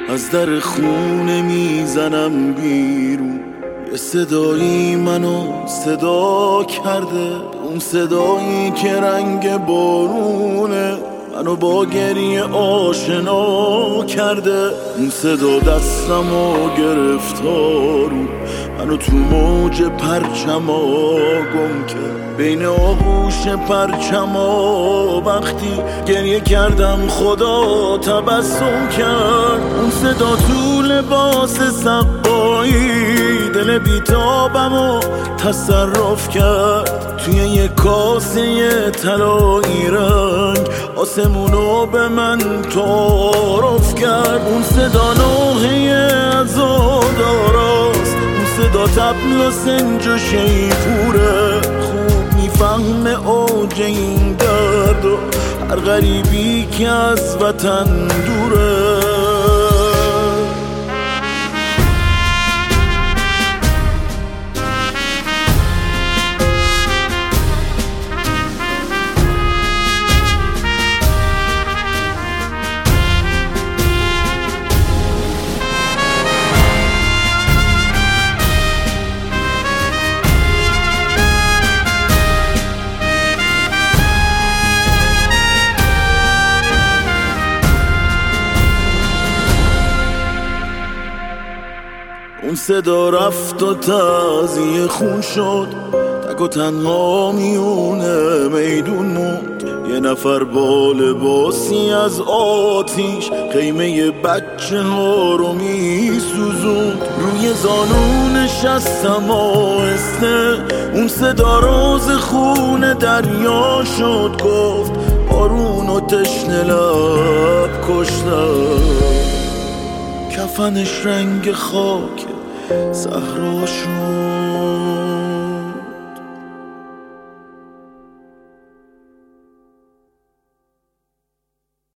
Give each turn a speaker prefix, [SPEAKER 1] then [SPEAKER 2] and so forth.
[SPEAKER 1] از در خونه میزنم بیرون. یه صدایی منو صدا کرده، اون صدایی که رنگ بارونه منو با گریه آشنا کرده. اون صدا دستمو گرفتارو منو تو موج پرچما گم کرد، بین آغوش پرچما وقتی گریه کردم خدا تبسم کرد. اون صدا تو لباس سقایی دل بیتابمو تصرف کرد، توی یه کاسه طلایی رنگ آسمونو به من تعارف کرد. اون صدا نوحه عزاداراست، اون صدا طبل و سنج و شیپوره، خوب میفهمه اوج این درد و هر غریبی که از وطن دوره. اون صدا رفت و تعزیه خون شد، تک و تنها میونه میدون موند. یه نفر با لباسی از آتیش خیمه بچه ها رو میسوزوند، روی زانو نشستم آهسته. اون صدا راز خون دریا شد، گفت بارون و تشنه لب کشتم، کفنش رنگ خاک صحرا شد.